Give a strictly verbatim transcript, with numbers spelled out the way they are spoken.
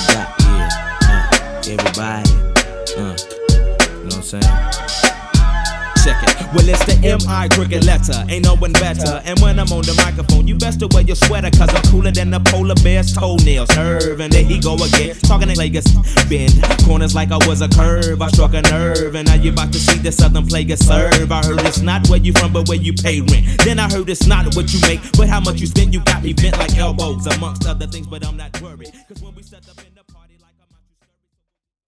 got, yeah, uh, everybody, uh, you know what I'm saying? Check it. Well, it's the M I cricket letter, ain't no one better. And when I'm on the microphone, you best to wear your sweater, cause I'm cooler than the polar bear's toenails. Nerve, and there he go again, talking to Vegas. Bend corners like I was a curve, I struck a nerve. And now you about to see the southern player serve. I heard it's not where you from, but where you pay rent. Then I heard it's not what you make, but how much you spend. You got me bent like elbows, amongst other things, but I'm not worried, cause when we set up in